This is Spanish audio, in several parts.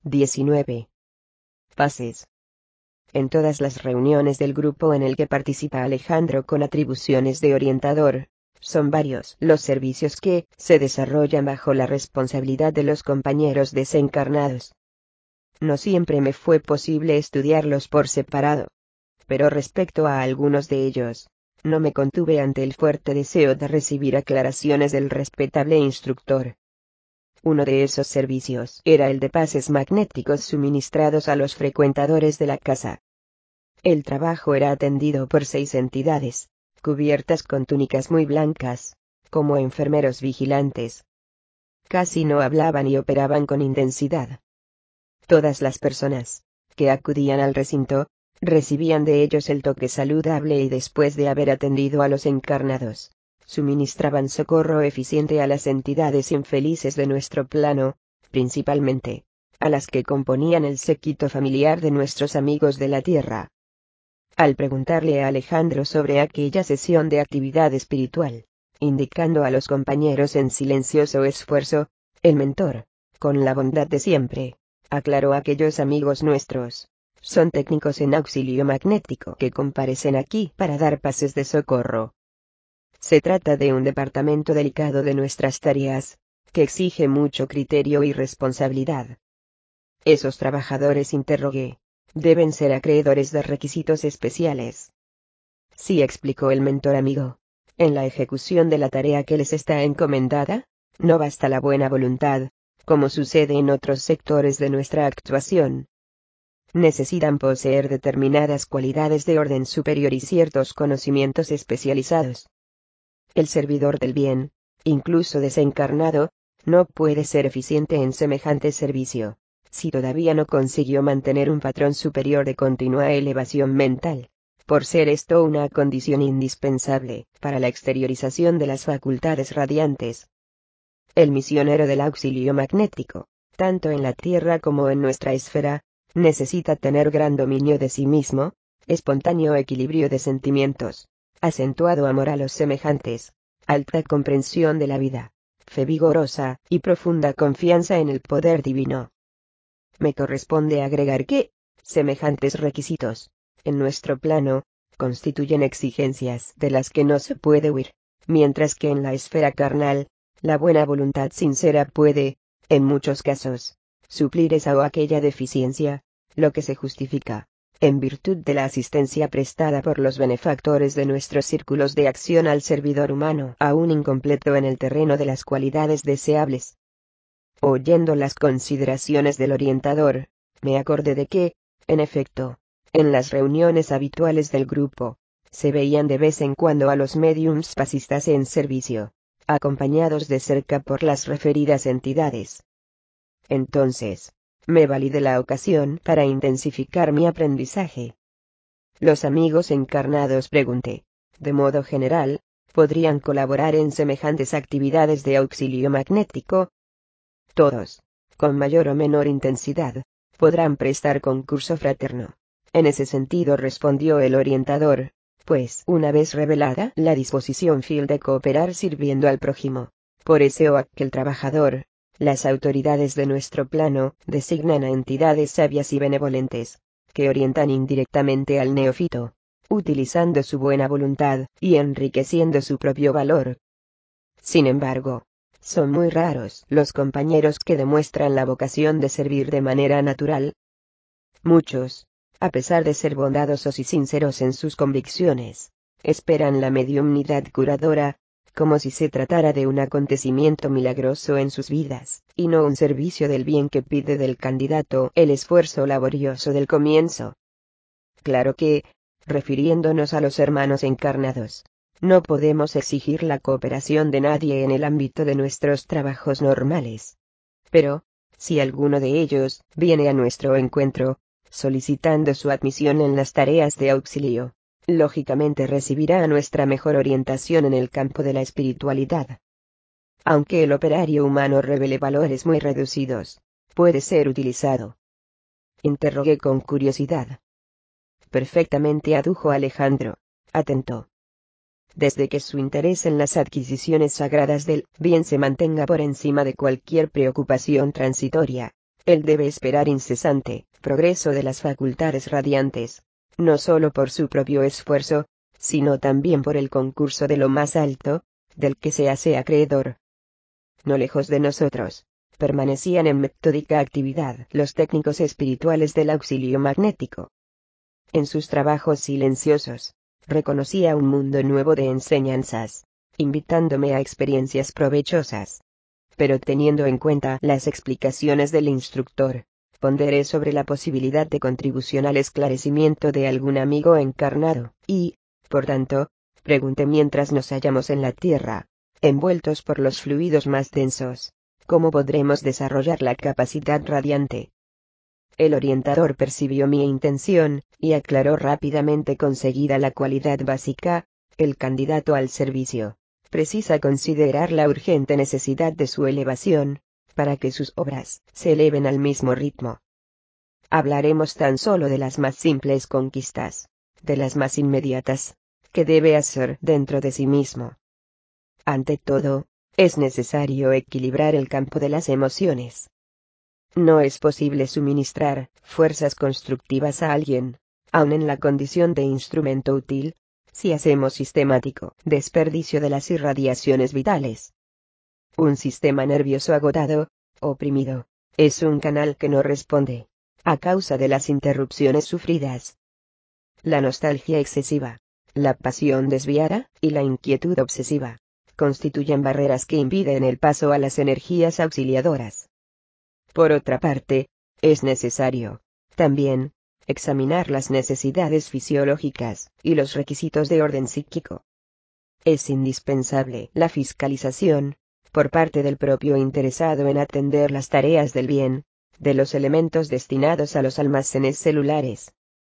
19. Pases. En todas las reuniones del grupo en el que participa Alejandro con atribuciones de orientador, son varios los servicios que se desarrollan bajo la responsabilidad de los compañeros desencarnados. No siempre me fue posible estudiarlos por separado, pero respecto a algunos de ellos, no me contuve ante el fuerte deseo de recibir aclaraciones del respetable instructor. Uno de esos servicios era el de pases magnéticos suministrados a los frecuentadores de la casa. El trabajo era atendido por 6 entidades, cubiertas con túnicas muy blancas, como enfermeros vigilantes. Casi no hablaban y operaban con intensidad. Todas las personas que acudían al recinto, recibían de ellos el toque saludable y después de haber atendido a los encarnados, suministraban socorro eficiente a las entidades infelices de nuestro plano, principalmente a las que componían el séquito familiar de nuestros amigos de la Tierra. Al preguntarle a Alejandro sobre aquella sesión de actividad espiritual, indicando a los compañeros en silencioso esfuerzo, el mentor, con la bondad de siempre, aclaró: aquellos amigos nuestros son técnicos en auxilio magnético que comparecen aquí para dar pases de socorro. Se trata de un departamento delicado de nuestras tareas, que exige mucho criterio y responsabilidad. Esos trabajadores, interrogué, deben ser acreedores de requisitos especiales. Sí, explicó el mentor amigo. En la ejecución de la tarea que les está encomendada, no basta la buena voluntad, como sucede en otros sectores de nuestra actuación. Necesitan poseer determinadas cualidades de orden superior y ciertos conocimientos especializados. El servidor del bien, incluso desencarnado, no puede ser eficiente en semejante servicio si todavía no consiguió mantener un patrón superior de continua elevación mental, por ser esto una condición indispensable para la exteriorización de las facultades radiantes. El misionero del auxilio magnético, tanto en la Tierra como en nuestra esfera, necesita tener gran dominio de sí mismo, espontáneo equilibrio de sentimientos, acentuado amor a los semejantes, alta comprensión de la vida, fe vigorosa y profunda confianza en el poder divino. Me corresponde agregar que semejantes requisitos, en nuestro plano, constituyen exigencias de las que no se puede huir, mientras que en la esfera carnal, la buena voluntad sincera puede, en muchos casos, suplir esa o aquella deficiencia, lo que se justifica, en virtud de la asistencia prestada por los benefactores de nuestros círculos de acción al servidor humano aún incompleto en el terreno de las cualidades deseables. Oyendo las consideraciones del orientador, me acordé de que, en efecto, en las reuniones habituales del grupo, se veían de vez en cuando a los médiums pasistas en servicio, acompañados de cerca por las referidas entidades. Entonces, me valí de la ocasión para intensificar mi aprendizaje. Los amigos encarnados, pregunté, de modo general, ¿podrían colaborar en semejantes actividades de auxilio magnético? Todos, con mayor o menor intensidad, podrán prestar concurso fraterno. En ese sentido, respondió el orientador, pues una vez revelada la disposición fiel de cooperar sirviendo al prójimo, por ese o aquel trabajador, las autoridades de nuestro plano designan a entidades sabias y benevolentes, que orientan indirectamente al neófito, utilizando su buena voluntad y enriqueciendo su propio valor. Sin embargo, son muy raros los compañeros que demuestran la vocación de servir de manera natural. Muchos, a pesar de ser bondadosos y sinceros en sus convicciones, esperan la mediumnidad curadora, como si se tratara de un acontecimiento milagroso en sus vidas, y no un servicio del bien que pide del candidato el esfuerzo laborioso del comienzo. Claro que, refiriéndonos a los hermanos encarnados, no podemos exigir la cooperación de nadie en el ámbito de nuestros trabajos normales. Pero, si alguno de ellos viene a nuestro encuentro, solicitando su admisión en las tareas de auxilio, lógicamente recibirá nuestra mejor orientación en el campo de la espiritualidad. Aunque el operario humano revele valores muy reducidos, puede ser utilizado. Interrogué con curiosidad. Perfectamente, adujo Alejandro, atento. Desde que su interés en las adquisiciones sagradas del bien se mantenga por encima de cualquier preocupación transitoria, Él debe esperar incesante progreso de las facultades radiantes, no solo por su propio esfuerzo, sino también por el concurso de lo más alto, del que se hace acreedor. No lejos de nosotros, permanecían en metódica actividad los técnicos espirituales del auxilio magnético. En sus trabajos silenciosos, reconocía un mundo nuevo de enseñanzas, invitándome a experiencias provechosas. Pero teniendo en cuenta las explicaciones del instructor, ponderé sobre la posibilidad de contribución al esclarecimiento de algún amigo encarnado, y, por tanto, pregunté mientras nos hallamos en la Tierra, envueltos por los fluidos más densos, ¿cómo podremos desarrollar la capacidad radiante? El orientador percibió mi intención, y aclaró rápidamente conseguida la cualidad básica, el candidato al servicio precisa considerar la urgente necesidad de su elevación, para que sus obras se eleven al mismo ritmo. Hablaremos tan solo de las más simples conquistas, de las más inmediatas, que debe hacer dentro de sí mismo. Ante todo, es necesario equilibrar el campo de las emociones. No es posible suministrar fuerzas constructivas a alguien, aun en la condición de instrumento útil, si hacemos sistemático desperdicio de las irradiaciones vitales. Un sistema nervioso agotado, oprimido, es un canal que no responde, a causa de las interrupciones sufridas. La nostalgia excesiva, la pasión desviada, y la inquietud obsesiva, constituyen barreras que impiden el paso a las energías auxiliadoras. Por otra parte, es necesario, también, examinar las necesidades fisiológicas y los requisitos de orden psíquico. Es indispensable la fiscalización, por parte del propio interesado en atender las tareas del bien, de los elementos destinados a los almacenes celulares.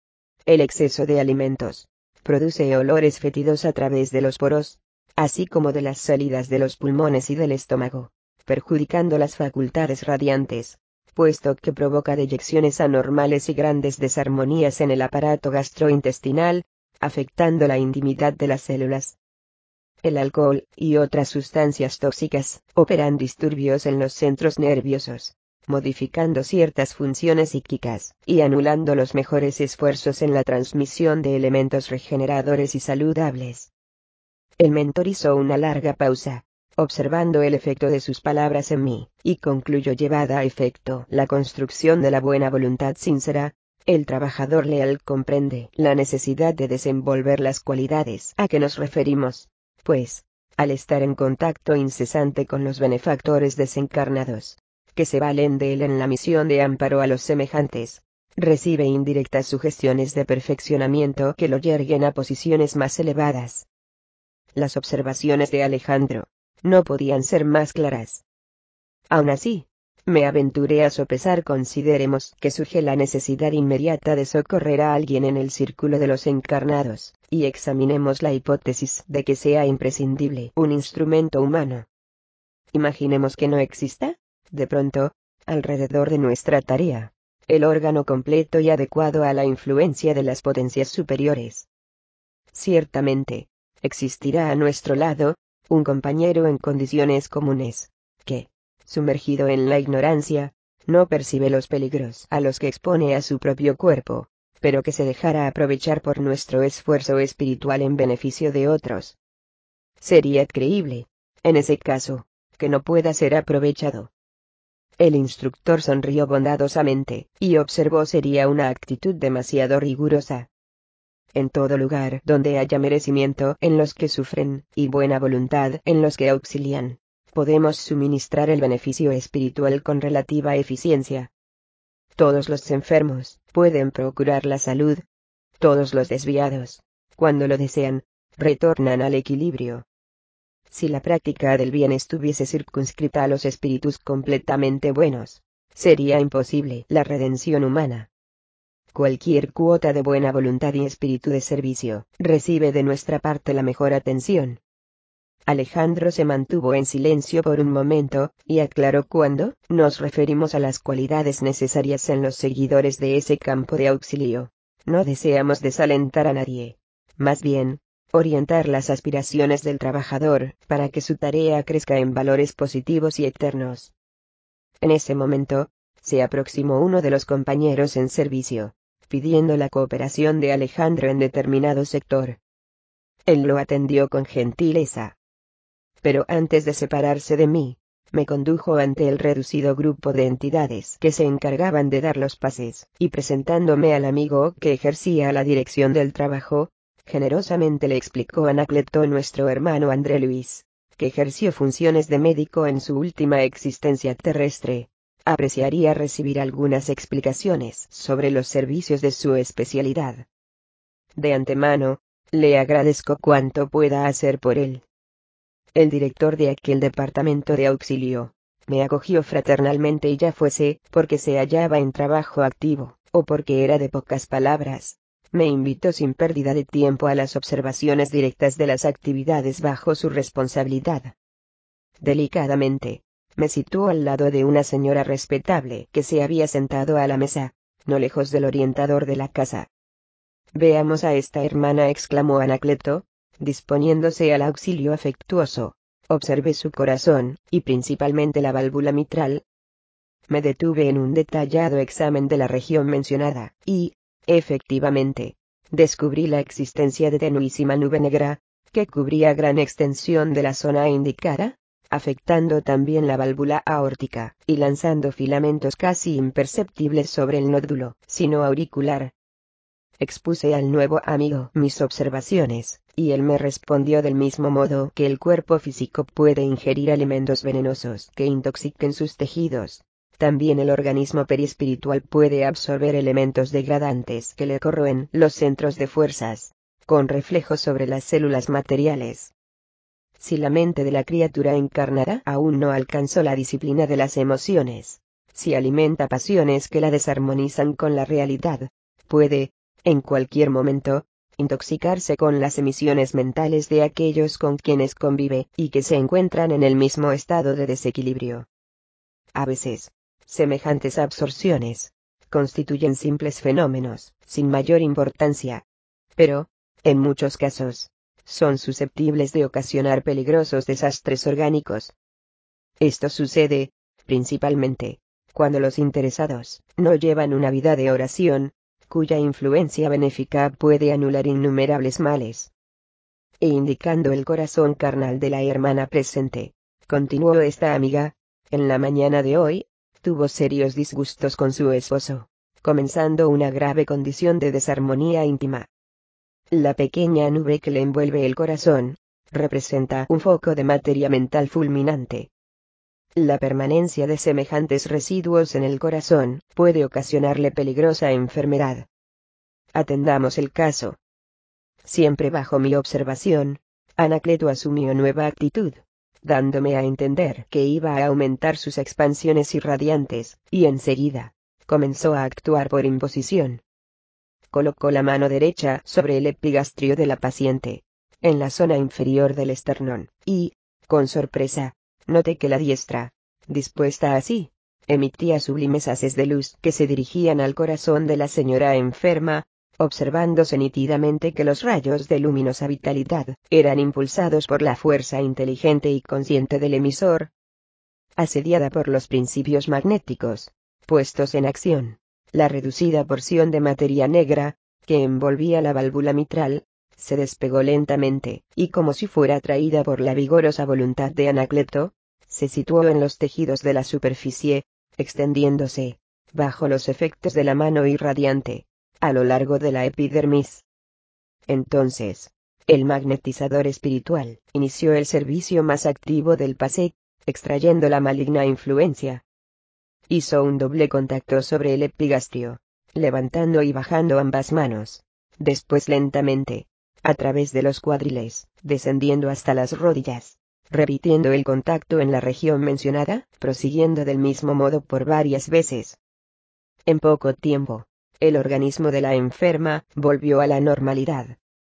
El exceso de alimentos produce olores fétidos a través de los poros, así como de las salidas de los pulmones y del estómago, perjudicando las facultades radiantes, puesto que provoca deyecciones anormales y grandes desarmonías en el aparato gastrointestinal, afectando la intimidad de las células. El alcohol y otras sustancias tóxicas operan disturbios en los centros nerviosos, modificando ciertas funciones psíquicas y anulando los mejores esfuerzos en la transmisión de elementos regeneradores y saludables. El mentor hizo una larga pausa, observando el efecto de sus palabras en mí, y concluyó: llevada a efecto la construcción de la buena voluntad sincera, el trabajador leal comprende la necesidad de desenvolver las cualidades a que nos referimos, pues, al estar en contacto incesante con los benefactores desencarnados, que se valen de él en la misión de amparo a los semejantes, recibe indirectas sugestiones de perfeccionamiento que lo yerguen a posiciones más elevadas. Las observaciones de Alejandro no podían ser más claras. Aún así, me aventuré a sopesar. Consideremos que surge la necesidad inmediata de socorrer a alguien en el círculo de los encarnados, y examinemos la hipótesis de que sea imprescindible un instrumento humano. Imaginemos que no exista, de pronto, alrededor de nuestra tarea, el órgano completo y adecuado a la influencia de las potencias superiores. Ciertamente, existirá a nuestro lado un compañero en condiciones comunes, que, sumergido en la ignorancia, no percibe los peligros a los que expone a su propio cuerpo, pero que se dejará aprovechar por nuestro esfuerzo espiritual en beneficio de otros. Sería creíble, en ese caso, que no pueda ser aprovechado. El instructor sonrió bondadosamente, y observó: sería una actitud demasiado rigurosa. En todo lugar donde haya merecimiento en los que sufren, y buena voluntad en los que auxilian, podemos suministrar el beneficio espiritual con relativa eficiencia. Todos los enfermos pueden procurar la salud. Todos los desviados, cuando lo desean, retornan al equilibrio. Si la práctica del bien estuviese circunscrita a los espíritus completamente buenos, sería imposible la redención humana. Cualquier cuota de buena voluntad y espíritu de servicio recibe de nuestra parte la mejor atención. Alejandro se mantuvo en silencio por un momento, y aclaró: cuando nos referimos a las cualidades necesarias en los seguidores de ese campo de auxilio, no deseamos desalentar a nadie. Más bien, orientar las aspiraciones del trabajador para que su tarea crezca en valores positivos y eternos. En ese momento, se aproximó uno de los compañeros en servicio, pidiendo la cooperación de Alejandro en determinado sector. Él lo atendió con gentileza. Pero antes de separarse de mí, me condujo ante el reducido grupo de entidades que se encargaban de dar los pases, y presentándome al amigo que ejercía la dirección del trabajo, generosamente le explicó a Anacleto, nuestro hermano André Luis, que ejerció funciones de médico en su última existencia terrestre. Apreciaría recibir algunas explicaciones sobre los servicios de su especialidad. De antemano, le agradezco cuanto pueda hacer por él. El director de aquel departamento de auxilio me acogió fraternalmente, y ya fuese porque se hallaba en trabajo activo, o porque era de pocas palabras, me invitó sin pérdida de tiempo a las observaciones directas de las actividades bajo su responsabilidad. Delicadamente, me situó al lado de una señora respetable que se había sentado a la mesa, no lejos del orientador de la casa. «Veamos a esta hermana», exclamó Anacleto, disponiéndose al auxilio afectuoso. Observé su corazón, y principalmente la válvula mitral. Me detuve en un detallado examen de la región mencionada, y, efectivamente, descubrí la existencia de tenuísima nube negra, que cubría gran extensión de la zona indicada, afectando también la válvula aórtica, y lanzando filamentos casi imperceptibles sobre el nódulo sino auricular. Expuse al nuevo amigo mis observaciones, y él me respondió del mismo modo que el cuerpo físico puede ingerir alimentos venenosos que intoxiquen sus tejidos. También el organismo perispiritual puede absorber elementos degradantes que le corroen los centros de fuerzas, con reflejo sobre las células materiales. Si la mente de la criatura encarnada aún no alcanzó la disciplina de las emociones, si alimenta pasiones que la desarmonizan con la realidad, puede, en cualquier momento, intoxicarse con las emisiones mentales de aquellos con quienes convive y que se encuentran en el mismo estado de desequilibrio. A veces, semejantes absorciones constituyen simples fenómenos, sin mayor importancia. Pero, en muchos casos, son susceptibles de ocasionar peligrosos desastres orgánicos. Esto sucede, principalmente, cuando los interesados no llevan una vida de oración, cuya influencia benéfica puede anular innumerables males. E indicando el corazón carnal de la hermana presente, continuó esta amiga, en la mañana de hoy, tuvo serios disgustos con su esposo, comenzando una grave condición de desarmonía íntima. La pequeña nube que le envuelve el corazón, representa un foco de materia mental fulminante. La permanencia de semejantes residuos en el corazón puede ocasionarle peligrosa enfermedad. Atendamos el caso. Siempre bajo mi observación, Anacleto asumió nueva actitud, dándome a entender que iba a aumentar sus expansiones irradiantes, y enseguida comenzó a actuar por imposición. Colocó la mano derecha sobre el epigastrio de la paciente, en la zona inferior del esternón, y, con sorpresa, noté que la diestra, dispuesta así, emitía sublimes haces de luz que se dirigían al corazón de la señora enferma, observándose nítidamente que los rayos de luminosa vitalidad eran impulsados por la fuerza inteligente y consciente del emisor. Asediada por los principios magnéticos puestos en acción, la reducida porción de materia negra que envolvía la válvula mitral se despegó lentamente, y como si fuera atraída por la vigorosa voluntad de Anacleto, se situó en los tejidos de la superficie, extendiéndose, bajo los efectos de la mano irradiante, a lo largo de la epidermis. Entonces, el magnetizador espiritual inició el servicio más activo del PASEC, extrayendo la maligna influencia. Hizo un doble contacto sobre el epigastrio, levantando y bajando ambas manos. Después lentamente, a través de los cuadriles, descendiendo hasta las rodillas, repitiendo el contacto en la región mencionada, prosiguiendo del mismo modo por varias veces. En poco tiempo, el organismo de la enferma volvió a la normalidad.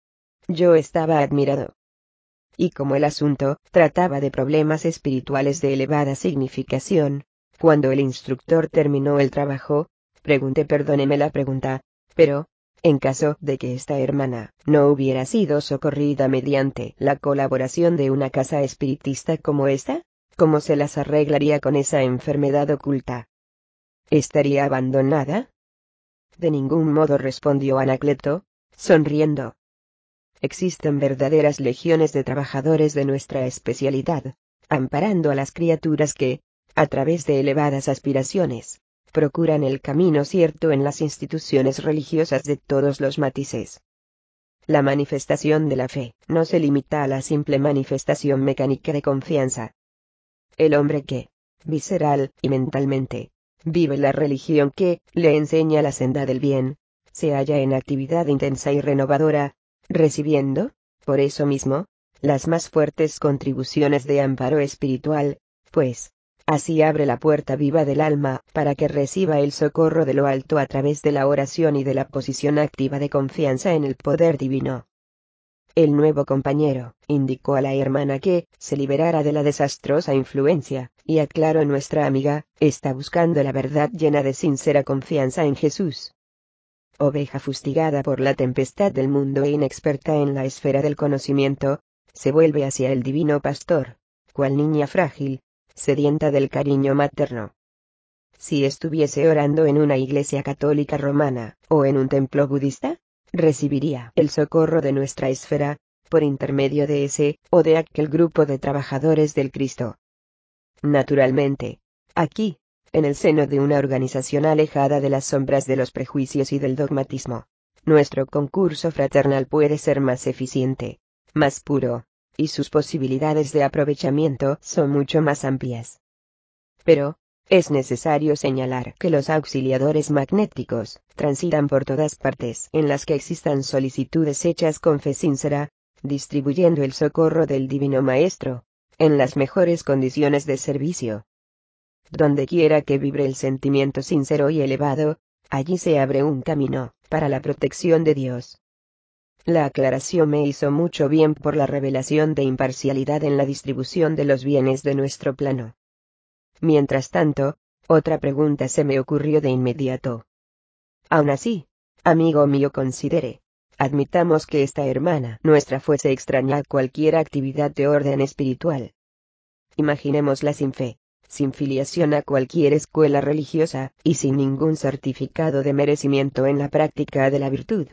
Yo estaba admirado. Y como el asunto trataba de problemas espirituales de elevada significación, cuando el instructor terminó el trabajo, pregunté, perdóneme la pregunta, pero, en caso de que esta hermana no hubiera sido socorrida mediante la colaboración de una casa espiritista como esta, ¿cómo se las arreglaría con esa enfermedad oculta? ¿estaría abandonada? De ningún modo, respondió Anacleto, sonriendo. Existen verdaderas legiones de trabajadores de nuestra especialidad, amparando a las criaturas que, a través de elevadas aspiraciones, procuran el camino cierto en las instituciones religiosas de todos los matices. La manifestación de la fe no se limita a la simple manifestación mecánica de confianza. El hombre que, visceral y mentalmente, vive la religión que le enseña la senda del bien, se halla en actividad intensa y renovadora, recibiendo, por eso mismo, las más fuertes contribuciones de amparo espiritual, pues, así abre la puerta viva del alma para que reciba el socorro de lo alto a través de la oración y de la posición activa de confianza en el poder divino. El nuevo compañero indicó a la hermana que se liberara de la desastrosa influencia, y aclaró: nuestra amiga está buscando la verdad llena de sincera confianza en Jesús. Oveja fustigada por la tempestad del mundo e inexperta en la esfera del conocimiento, se vuelve hacia el divino pastor, cual niña frágil, sedienta del cariño materno. Si estuviese orando en una iglesia católica romana, o en un templo budista, recibiría el socorro de nuestra esfera, por intermedio de ese o de aquel grupo de trabajadores del Cristo. Naturalmente, aquí, en el seno de una organización alejada de las sombras de los prejuicios y del dogmatismo, nuestro concurso fraternal puede ser más eficiente, más puro, y sus posibilidades de aprovechamiento son mucho más amplias. Pero, es necesario señalar que los auxiliadores magnéticos transitan por todas partes en las que existan solicitudes hechas con fe sincera, distribuyendo el socorro del Divino Maestro, en las mejores condiciones de servicio. Donde quiera que vibre el sentimiento sincero y elevado, allí se abre un camino para la protección de Dios. La aclaración me hizo mucho bien por la revelación de imparcialidad en la distribución de los bienes de nuestro plano. Mientras tanto, otra pregunta se me ocurrió de inmediato. Aún así, amigo mío, considere. Admitamos que esta hermana nuestra fuese extraña a cualquier actividad de orden espiritual. Imaginémosla sin fe, sin filiación a cualquier escuela religiosa, y sin ningún certificado de merecimiento en la práctica de la virtud.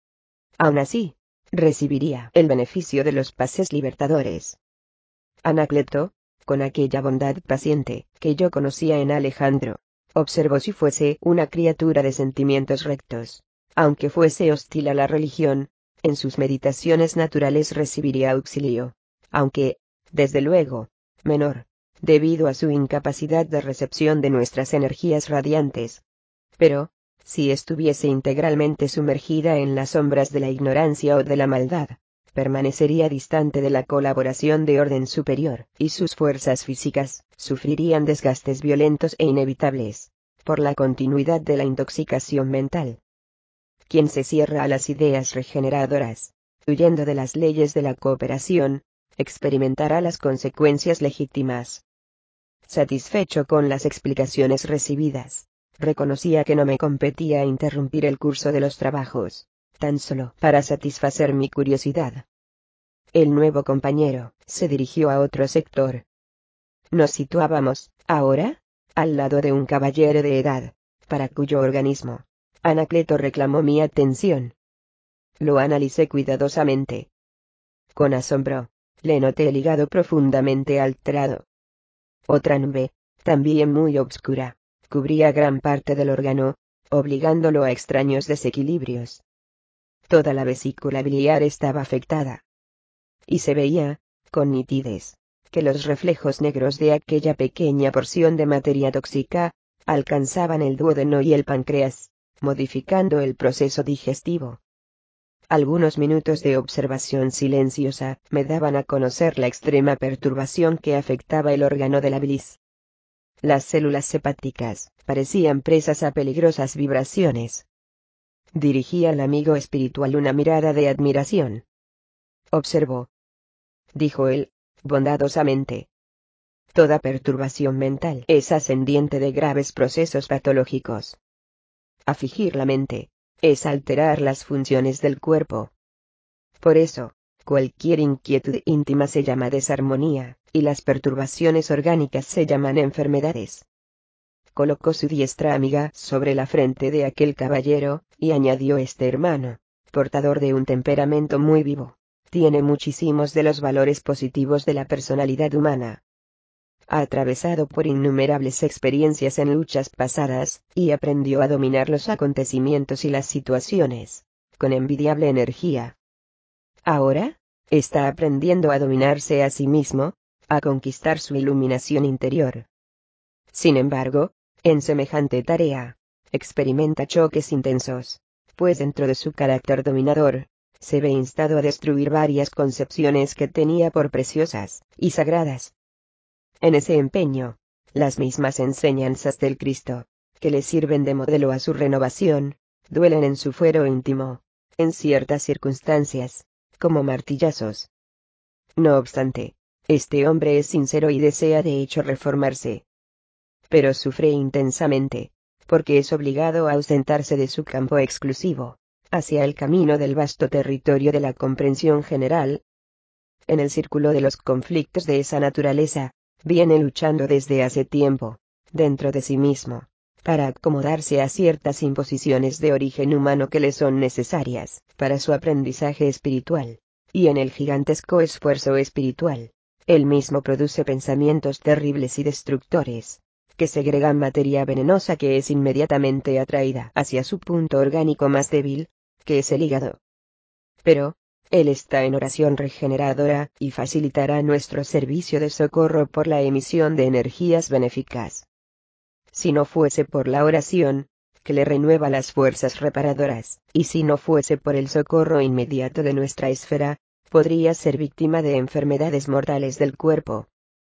Aún así, recibiría el beneficio de los pases libertadores. Anacleto, con aquella bondad paciente que yo conocía en Alejandro, observó: si fuese una criatura de sentimientos rectos, aunque fuese hostil a la religión, en sus meditaciones naturales recibiría auxilio, aunque, desde luego, menor, debido a su incapacidad de recepción de nuestras energías radiantes. Pero, si estuviese integralmente sumergida en las sombras de la ignorancia o de la maldad, permanecería distante de la colaboración de orden superior, y sus fuerzas físicas sufrirían desgastes violentos e inevitables, por la continuidad de la intoxicación mental. Quien se cierra a las ideas regeneradoras, huyendo de las leyes de la cooperación, experimentará las consecuencias legítimas. Satisfecho con las explicaciones recibidas, reconocía que no me competía interrumpir el curso de los trabajos, tan solo para satisfacer mi curiosidad. El nuevo compañero se dirigió a otro sector. Nos situábamos, ahora, al lado de un caballero de edad, para cuyo organismo Anacleto reclamó mi atención. Lo analicé cuidadosamente. Con asombro, le noté el hígado profundamente alterado. Otra nube, también muy obscura, cubría gran parte del órgano, obligándolo a extraños desequilibrios. Toda la vesícula biliar estaba afectada. Y se veía, con nitidez, que los reflejos negros de aquella pequeña porción de materia tóxica alcanzaban el duodeno y el páncreas, modificando el proceso digestivo. Algunos minutos de observación silenciosa me daban a conocer la extrema perturbación que afectaba el órgano de la bilis. Las células hepáticas parecían presas a peligrosas vibraciones. Dirigí al amigo espiritual una mirada de admiración. Observó, dijo él, bondadosamente. Toda perturbación mental es ascendiente de graves procesos patológicos. Afligir la mente es alterar las funciones del cuerpo. Por eso, cualquier inquietud íntima se llama desarmonía, y las perturbaciones orgánicas se llaman enfermedades. colocó su diestra amiga sobre la frente de aquel caballero, y añadió: este hermano, portador de un temperamento muy vivo, tiene muchísimos de los valores positivos de la personalidad humana. Ha atravesado por innumerables experiencias en luchas pasadas, y aprendió a dominar los acontecimientos y las situaciones, con envidiable energía. Ahora, está aprendiendo a dominarse a sí mismo, a conquistar su iluminación interior. Sin embargo, en semejante tarea, experimenta choques intensos, pues dentro de su carácter dominador, se ve instado a destruir varias concepciones que tenía por preciosas y sagradas. En ese empeño, las mismas enseñanzas del Cristo, que le sirven de modelo a su renovación, duelen en su fuero íntimo, en ciertas circunstancias, como martillazos. No obstante, este hombre es sincero y desea de hecho reformarse. Pero sufre intensamente, porque es obligado a ausentarse de su campo exclusivo, hacia el camino del vasto territorio de la comprensión general. En el círculo de los conflictos de esa naturaleza, viene luchando desde hace tiempo, dentro de sí mismo, para acomodarse a ciertas imposiciones de origen humano que le son necesarias para su aprendizaje espiritual, y en el gigantesco esfuerzo espiritual, él mismo produce pensamientos terribles y destructores, que segregan materia venenosa que es inmediatamente atraída hacia su punto orgánico más débil, que es el hígado. Pero, él está en oración regeneradora, y facilitará nuestro servicio de socorro por la emisión de energías benéficas. Si no fuese por la oración, que le renueva las fuerzas reparadoras, y si no fuese por el socorro inmediato de nuestra esfera, podría ser víctima de enfermedades mortales del cuerpo.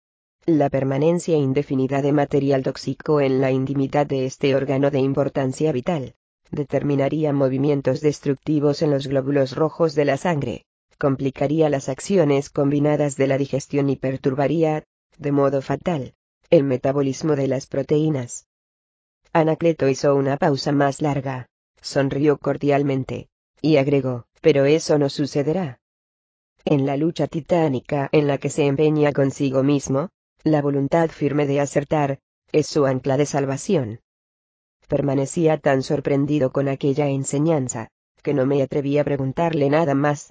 La permanencia indefinida de material tóxico en la intimidad de este órgano de importancia vital, determinaría movimientos destructivos en los glóbulos rojos de la sangre, complicaría las acciones combinadas de la digestión y perturbaría, de modo fatal, el metabolismo de las proteínas. Anacleto hizo una pausa más larga, sonrió cordialmente, y agregó: pero eso no sucederá. En la lucha titánica en la que se empeña consigo mismo, la voluntad firme de acertar, es su ancla de salvación. Permanecía tan sorprendido con aquella enseñanza, que no me atreví a preguntarle nada más.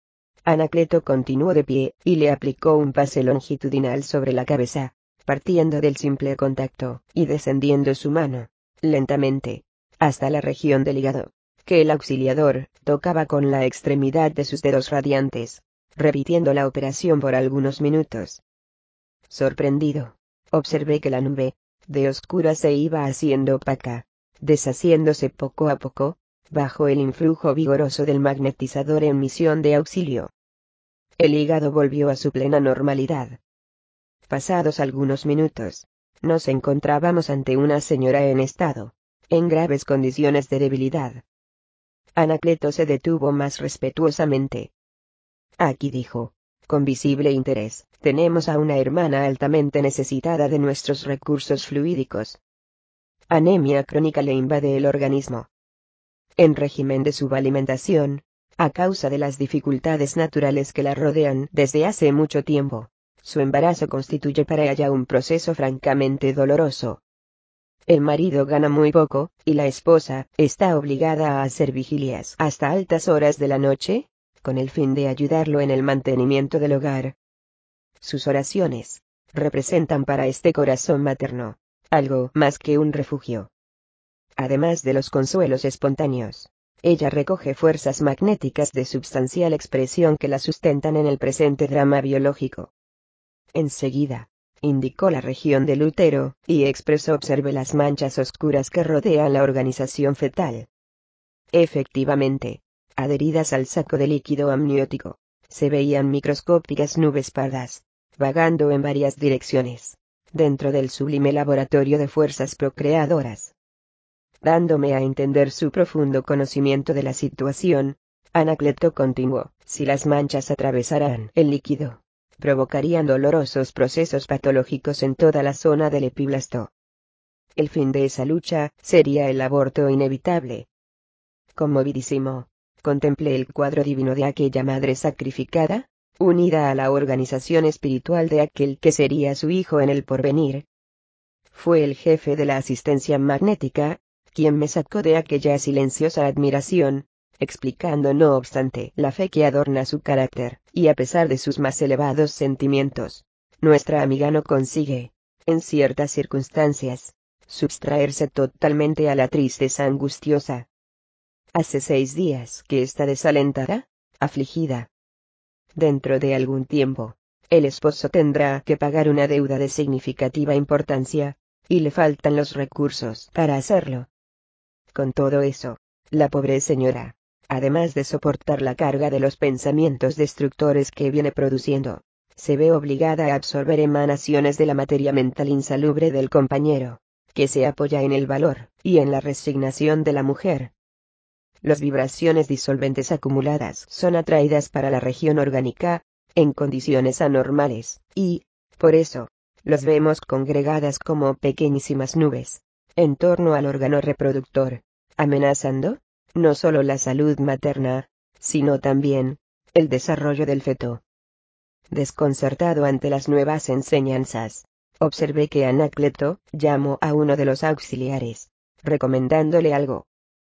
Anacleto continuó de pie, y le aplicó un pase longitudinal sobre la cabeza, partiendo del simple contacto, y descendiendo su mano, lentamente, hasta la región del hígado, que el auxiliador tocaba con la extremidad de sus dedos radiantes, repitiendo la operación por algunos minutos. Sorprendido, observé que la nube de oscura se iba haciendo opaca, deshaciéndose poco a poco, bajo el influjo vigoroso del magnetizador en misión de auxilio. El hígado volvió a su plena normalidad. Pasados algunos minutos, nos encontrábamos ante una señora en graves condiciones de debilidad. Anacleto se detuvo más respetuosamente. Aquí dijo, con visible interés: tenemos a una hermana altamente necesitada de nuestros recursos fluídicos. Anemia crónica le invade el organismo. En régimen de subalimentación, a causa de las dificultades naturales que la rodean desde hace mucho tiempo, su embarazo constituye para ella un proceso francamente doloroso. El marido gana muy poco, y la esposa está obligada a hacer vigilias hasta altas horas de la noche, con el fin de ayudarlo en el mantenimiento del hogar. Sus oraciones representan para este corazón materno algo más que un refugio. Además de los consuelos espontáneos, ella recoge fuerzas magnéticas de substancial expresión que la sustentan en el presente drama biológico. Enseguida, indicó la región del útero, y expresó: observe las manchas oscuras que rodean la organización fetal. Efectivamente, adheridas al saco de líquido amniótico, se veían microscópicas nubes pardas, vagando en varias direcciones, dentro del sublime laboratorio de fuerzas procreadoras. Dándome a entender su profundo conocimiento de la situación, Anacleto continuó: si las manchas atravesaran el líquido, provocarían dolorosos procesos patológicos en toda la zona del epiblasto. El fin de esa lucha sería el aborto inevitable. Conmovidísimo, contemplé el cuadro divino de aquella madre sacrificada, unida a la organización espiritual de aquel que sería su hijo en el porvenir. Fue el jefe de la asistencia magnética, quien me sacó de aquella silenciosa admiración, explicando no obstante la fe que adorna su carácter, y a pesar de sus más elevados sentimientos, nuestra amiga no consigue, en ciertas circunstancias, subtraerse totalmente a la tristeza angustiosa. Hace 6 días que está desalentada, afligida. Dentro de algún tiempo, el esposo tendrá que pagar una deuda de significativa importancia, y le faltan los recursos para hacerlo. Con todo eso, la pobre señora, además de soportar la carga de los pensamientos destructores que viene produciendo, se ve obligada a absorber emanaciones de la materia mental insalubre del compañero, que se apoya en el valor y en la resignación de la mujer. Las vibraciones disolventes acumuladas son atraídas para la región orgánica, en condiciones anormales, y, por eso, los vemos congregadas como pequeñísimas nubes, en torno al órgano reproductor, amenazando, no solo la salud materna, sino también, el desarrollo del feto. Desconcertado ante las nuevas enseñanzas, observé que Anacleto llamó a uno de los auxiliares, recomendándole algo.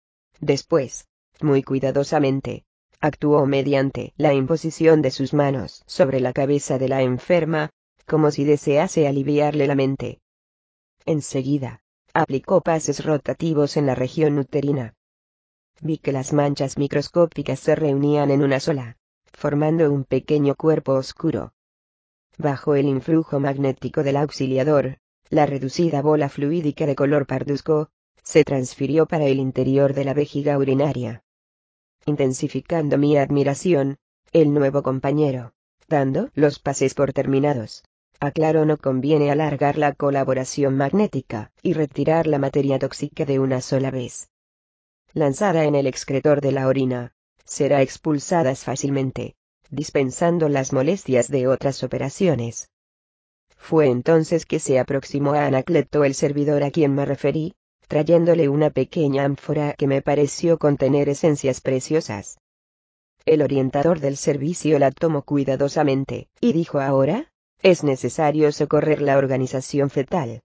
Después, muy cuidadosamente, actuó mediante la imposición de sus manos sobre la cabeza de la enferma, como si desease aliviarle la mente. Enseguida, aplicó pases rotativos en la región uterina. Vi que las manchas microscópicas se reunían en una sola, formando un pequeño cuerpo oscuro. Bajo el influjo magnético del auxiliador, la reducida bola fluídica de color parduzco se transfirió para el interior de la vejiga urinaria. Intensificando mi admiración, el nuevo compañero, dando los pases por terminados, aclaró: no conviene alargar la colaboración magnética y retirar la materia tóxica de una sola vez. Lanzada en el excretor de la orina, será expulsada fácilmente, dispensando las molestias de otras operaciones. Fue entonces que se aproximó a Anacleto el servidor a quien me referí, trayéndole una pequeña ánfora que me pareció contener esencias preciosas. El orientador del servicio la tomó cuidadosamente, y dijo: ahora, es necesario socorrer la organización fetal.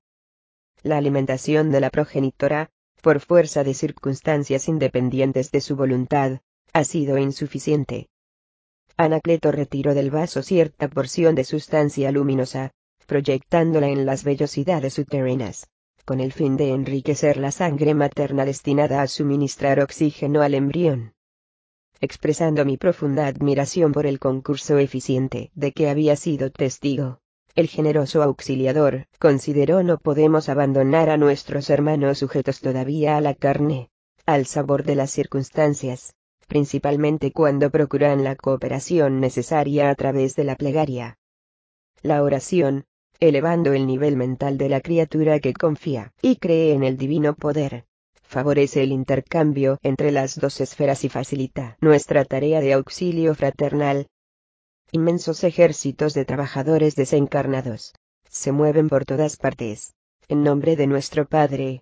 La alimentación de la progenitora, por fuerza de circunstancias independientes de su voluntad, ha sido insuficiente. Anacleto retiró del vaso cierta porción de sustancia luminosa, proyectándola en las vellosidades uterinas, con el fin de enriquecer la sangre materna destinada a suministrar oxígeno al embrión. Expresando mi profunda admiración por el concurso eficiente de que había sido testigo, el generoso auxiliador consideró: no podemos abandonar a nuestros hermanos sujetos todavía a la carne, al sabor de las circunstancias, principalmente cuando procuran la cooperación necesaria a través de la plegaria. La oración, elevando el nivel mental de la criatura que confía y cree en el divino poder, favorece el intercambio entre las dos esferas y facilita nuestra tarea de auxilio fraternal. Inmensos ejércitos de trabajadores desencarnados se mueven por todas partes, en nombre de nuestro Padre.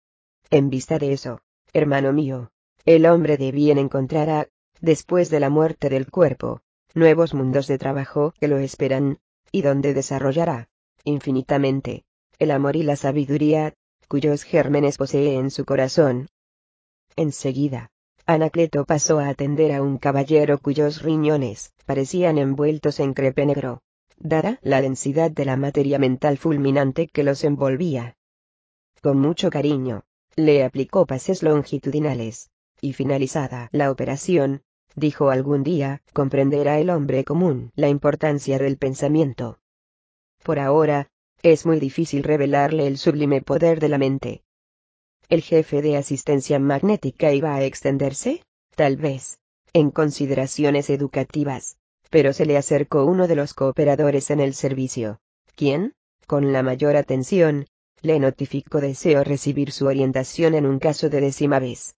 En vista de eso, hermano mío, el hombre de bien encontrará, después de la muerte del cuerpo, nuevos mundos de trabajo que lo esperan, y donde desarrollará, infinitamente, el amor y la sabiduría, cuyos gérmenes posee en su corazón. Enseguida, Anacleto pasó a atender a un caballero cuyos riñones parecían envueltos en crepe negro, dada la densidad de la materia mental fulminante que los envolvía. Con mucho cariño, le aplicó pases longitudinales, y finalizada la operación, dijo: algún día comprenderá el hombre común la importancia del pensamiento. Por ahora, es muy difícil revelarle el sublime poder de la mente. El jefe de asistencia magnética iba a extenderse, tal vez, en consideraciones educativas, pero se le acercó uno de los cooperadores en el servicio, quien, con la mayor atención, le notificó: deseo recibir su orientación en un caso de 10ª vez.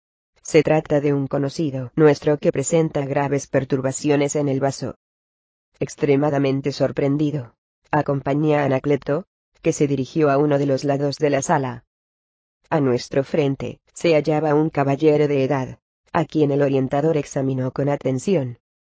Se trata de un conocido nuestro que presenta graves perturbaciones en el vaso. Extremadamente sorprendido, acompañé a Anacleto, que se dirigió a uno de los lados de la sala. A nuestro frente se hallaba un caballero de edad, a quien el orientador examinó con atención.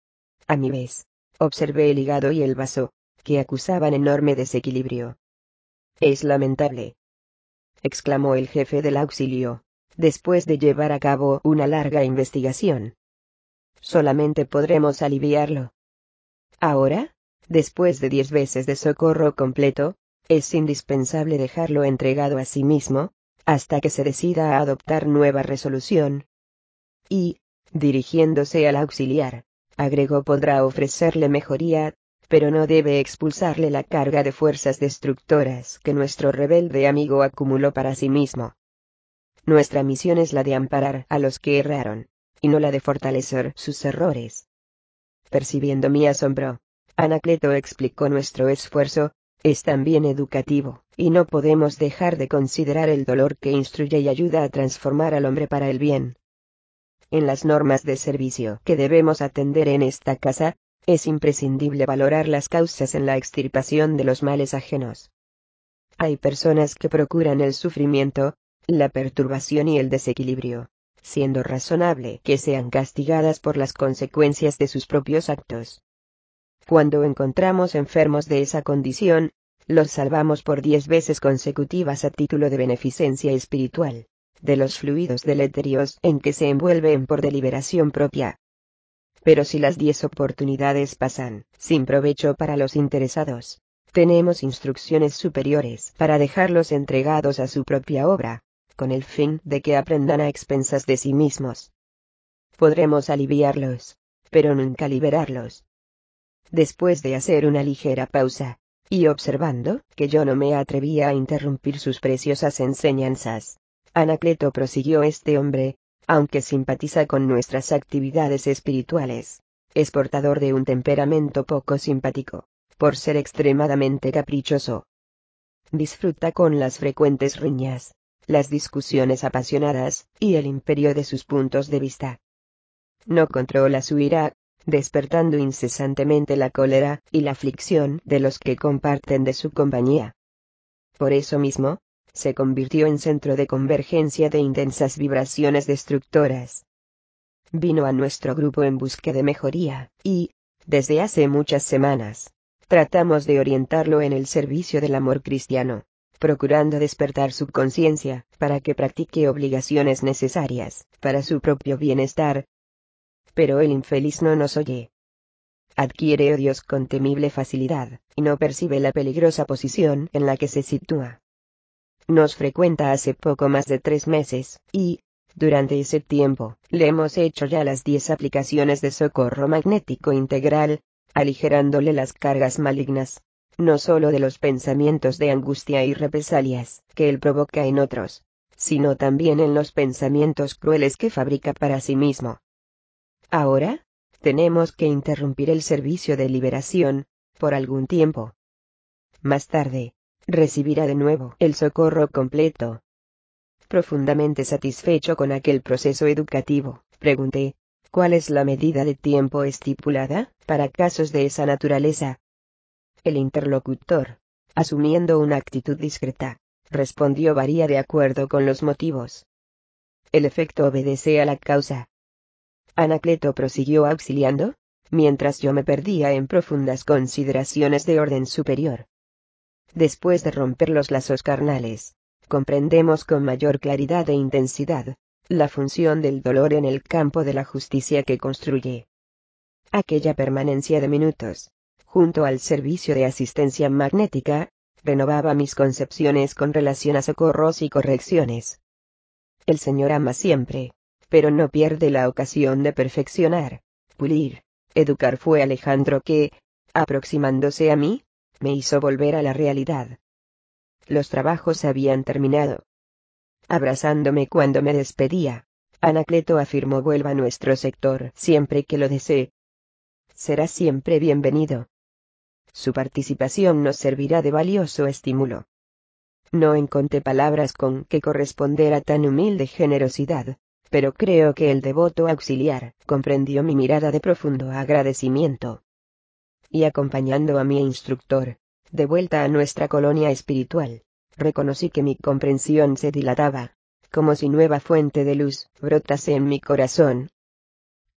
A mi vez, observé el hígado y el vaso, que acusaban enorme desequilibrio. Es lamentable, exclamó el jefe del auxilio, después de llevar a cabo una larga investigación. Solamente podremos aliviarlo. Ahora, después de 10 veces de socorro completo, es indispensable dejarlo entregado a sí mismo, hasta que se decida a adoptar nueva resolución. Y, dirigiéndose al auxiliar, agregó: podrá ofrecerle mejoría, pero no debe expulsarle la carga de fuerzas destructoras que nuestro rebelde amigo acumuló para sí mismo. Nuestra misión es la de amparar a los que erraron, y no la de fortalecer sus errores. Percibiendo mi asombro, Anacleto explicó: nuestro esfuerzo es también educativo, y no podemos dejar de considerar el dolor que instruye y ayuda a transformar al hombre para el bien. En las normas de servicio que debemos atender en esta casa, es imprescindible valorar las causas en la extirpación de los males ajenos. Hay personas que procuran el sufrimiento, la perturbación y el desequilibrio, siendo razonable que sean castigadas por las consecuencias de sus propios actos. Cuando encontramos enfermos de esa condición, los salvamos por 10 veces consecutivas a título de beneficencia espiritual, de los fluidos deleterios en que se envuelven por deliberación propia. Pero si las 10 oportunidades pasan, sin provecho para los interesados, tenemos instrucciones superiores para dejarlos entregados a su propia obra, con el fin de que aprendan a expensas de sí mismos. Podremos aliviarlos, pero nunca liberarlos. Después de hacer una ligera pausa, y observando que yo no me atrevía a interrumpir sus preciosas enseñanzas, Anacleto prosiguió: este hombre, aunque simpatiza con nuestras actividades espirituales, es portador de un temperamento poco simpático, por ser extremadamente caprichoso. Disfruta con las frecuentes riñas, las discusiones apasionadas, y el imperio de sus puntos de vista. No controla su ira, despertando incesantemente la cólera y la aflicción de los que comparten de su compañía. Por eso mismo, se convirtió en centro de convergencia de intensas vibraciones destructoras. Vino a nuestro grupo en busca de mejoría, y, desde hace muchas semanas, tratamos de orientarlo en el servicio del amor cristiano, procurando despertar su conciencia, para que practique obligaciones necesarias para su propio bienestar. Pero el infeliz no nos oye. Adquiere odios con temible facilidad, y no percibe la peligrosa posición en la que se sitúa. Nos frecuenta hace poco más de 3 meses, y, durante ese tiempo, le hemos hecho ya las 10 aplicaciones de socorro magnético integral, aligerándole las cargas malignas, no solo de los pensamientos de angustia y represalias que él provoca en otros, sino también en los pensamientos crueles que fabrica para sí mismo. Ahora, tenemos que interrumpir el servicio de liberación, por algún tiempo. Más tarde, recibirá de nuevo el socorro completo. Profundamente satisfecho con aquel proceso educativo, pregunté: ¿cuál es la medida de tiempo estipulada para casos de esa naturaleza? El interlocutor, asumiendo una actitud discreta, respondió: varía de acuerdo con los motivos. El efecto obedece a la causa. Anacleto prosiguió auxiliando, mientras yo me perdía en profundas consideraciones de orden superior. Después de romper los lazos carnales, comprendemos con mayor claridad e intensidad la función del dolor en el campo de la justicia que construye. Aquella permanencia de minutos, junto al servicio de asistencia magnética, renovaba mis concepciones con relación a socorros y correcciones. El Señor ama siempre, pero no pierde la ocasión de perfeccionar, pulir, educar. Fue Alejandro que, aproximándose a mí, me hizo volver a la realidad. Los trabajos habían terminado. Abrazándome cuando me despedía, Anacleto afirmó: vuelva a nuestro sector siempre que lo desee. Será siempre bienvenido. Su participación nos servirá de valioso estímulo. No encontré palabras con que corresponder a tan humilde generosidad, pero creo que el devoto auxiliar comprendió mi mirada de profundo agradecimiento. Y acompañando a mi instructor, de vuelta a nuestra colonia espiritual, reconocí que mi comprensión se dilataba, como si nueva fuente de luz brotase en mi corazón,